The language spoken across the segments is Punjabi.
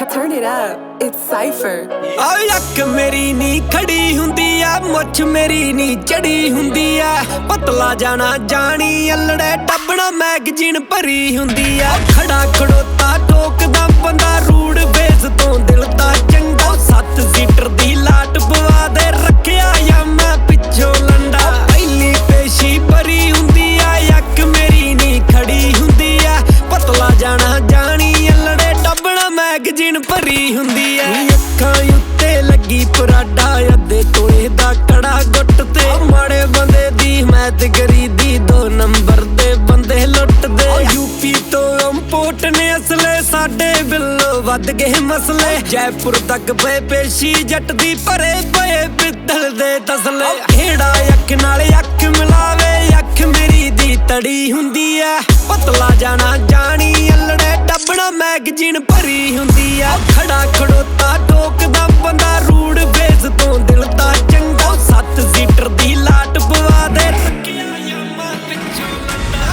Turn it up, it's Cypher. ਅੱਖ ਮੇਰੀ ਨੀ ਖੜੀ ਹੁੰਦੀ ਆ, ਮੁੱਛ ਮੇਰੀ ਨੀ ਚੜੀ ਹੁੰਦੀ ਆ, ਪਤਲਾ ਜਾਣਾ ਜਾਣੀ ਅਲੜੇ ਟੱਬਣਾ ਮੈਗਜ਼ੀਨ ਭਰੀ ਹੁੰਦੀ ਆ। ਖੜਾ ਖੜੋਤਾ ਠੋਕਦਾ ਬੰਦਾ ਰੂੜ ਵੇਸ ਤੋਂ ਦਿਲ ਦਾ ਚੰਗਾ, 7 ਸੀਟਰ ਦੀ ਲਾਟ ਪਵਾ ਦੇ ਰੱਖਿਆ ਜਾਂ ਮੈਂ ਪਿੱਛੋਂ ਲੰਡਾ। ਪਹਿਲੀ ਪੇਸ਼ੀ ਭਰੀ ਹੁੰਦੀ ਆ, ਅੱਖ ਮੇਰੀ ਨੀ ਖੜੀ ਹੁੰਦੀ ਆ, ਪਤਲਾ ਜਾਣਾ ਜਾਣੀ ਅਲੜੇ ਟੱਬਣਾ ਮੈਗਜ਼ੀਨ ਭਰੀ ਹੁੰਦੀ ਆ। ਅੱਖਾਂ ਉੱਤੇ ਲੱਗੀ ਪਰਾਡਾ, ਅੱਧੇ ਤੋਲੇ ਦਾ ਕੜਾ ਗੁੱਟ ਤੇ, ਮਾੜੇ ਬੰਦੇ ਦੀ ਮੈਤ ਗਰੀਦੀ, 2 ਨੰਬਰ ਦੇ ਬੰਦੇ ਲੁੱਟਦੇ। ਯੂਪੀ ਤੋਂ ਇੰਪੋਰਟ ਨੇ ਅਸਲੇ, ਸਾਡੇ ਬਿੱਲੋਂ ਵੱਧ ਗਏ ਮਸਲੇ। ਜੈਪੁਰ ਤੱਕ ਪਏ ਪੇਸ਼ੀ, ਜੱਟ ਦੀ ਭਰੇ ਪਏ ਪਿੱਤਲ ਦੇ ਤਸਲੇ। ਕਿਹੜਾ ਅੱਖ ਨਾਲ ਅੱਖ ਮਿਲਾਵੇ, ਅੱਖ ਮੇਰੀ ਦੀ ਤੜੀ ਹੁੰਦੀ ਐ, ਪਤਲਾ ਜਾਣਾ ਜਾਣੀ ਅਲੜੇ ਟੱਬਣਾ ਮੈਗਜ਼ੀਨ ਭਰੀ ਹੁੰਦੀ ਆ। ਖੜਾ ਖੜੋਤਾ ਠੋਕਦਾ ਬੰਦਾ ਰੂੜ ਵੇਸ ਤੋਂ ਦਿਲ ਦਾ ਚੰਗਾ, 7 ਸੀਟਰ ਦੀ ਲਾਟ ਪਵਾ ਦੇ ਰੱਖਿਆ ਜਾਂ ਮੈਂ ਪਿੱਛੋਂ ਲੰਡਾ।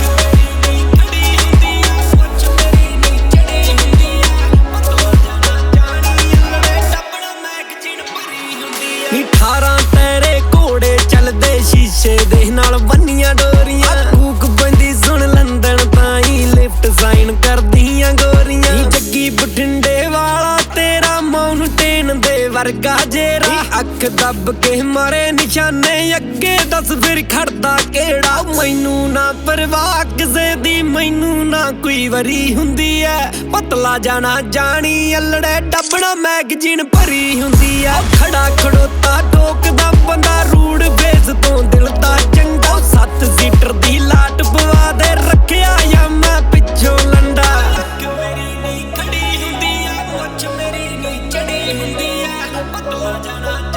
ਮੇਰੀ ਨੀ ਖੜੀ ਹੁੰਦੀ ਆ, ਮੁੱਛ ਮੇਰੀ ਨੀ ਚੜੀ ਹੁੰਦੀ ਆ, ਪਤਲਾ ਜਾਣਾ ਜਾਣੀ ਅਲੜੇ ਟੱਬਣਾ ਮੈਗਜ਼ੀਨ ਭਰੀ ਹੁੰਦੀ ਆ। 18 ਤੇਰੇ ਘੋੜੇ ਚੱਲਦੇ, ਸ਼ੀਸ਼ੇ ਦੇ ਨਾਲ ਬੰਨੀਆਂ ਡੋਰੀਆਂ, ਕੂਕ ਬੰਦੀ ਸੁਣ ਲੰਦਨ ਤਾਈਂ, ਲਿਫਟ ਸਾਈਨ ਕਰਦੀਆਂ ਗੋਰੀਆਂ। ਜੱਗੀ ਬਠਿੰਡੇ ਵਾਲਾ ਤੇਰਾ ਮਾਊਂਟੇਨ ਦੇ ਵਰਗਾ ਜੇਰਾ, ਅੱਖ ਦੱਬ ਕੇ ਮਾਰੇ ਨਿਸ਼ਾਨੇ ਅੱਗੇ, ਦੱਸ ਫਿਰ ਖੜਦਾ ਕਿਹੜਾ। ਮੈਨੂੰ ਨਾ ਪਰਵਾਹ ਕਿਸੇ ਦੀ, ਮੈਨੂੰ ਨਾ ਕੋਈ ਵਰੀ ਹੁੰਦੀ ਐ, ਪਤਲਾ ਜਾਣਾ ਜਾਣੀ ਅਲੜੇ ਟੱਬਣਾ ਮੈਗਜ਼ੀਨ ਭਰੀ ਹੁੰਦੀ ਆ। ਖੜਾ ਖੜੋਤਾ ਠੋਕਦਾ ਬੰਦਾ ਰੂੜ ਵੇਸ ਤੋਂ ਦਿਲ ਦਾ ਚੰਗਾ, 7 ਸੀਟਰ ਦੀ ਲਾਟ ਪਵਾ ਦੇ ਰੱਖਿਆ ਜਾਂ ਮੈਂ ਪਿੱਛੋਂ ਲੰਡਾ। ਮੇਰੀ ਨੀ ਖੜੀ ਹੁੰਦੀ ਆ, ਮੁੱਛ ਮੇਰੀ ਨੀ ਚੜੀ ਹੁੰਦੀ ਆ, ਪਤਲਾ ਜਾਣਾ